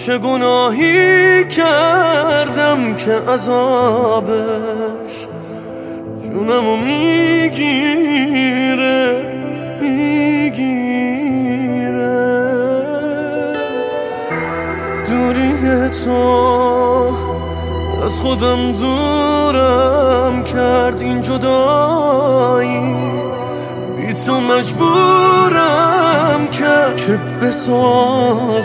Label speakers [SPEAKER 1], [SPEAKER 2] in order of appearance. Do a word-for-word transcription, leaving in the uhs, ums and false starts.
[SPEAKER 1] چه گناهی کردم که عذابش جونمو میگیره میگیره. دوری تو از خودم دورم کرد، این جدایی بی تو مجبورم کرد که بسازم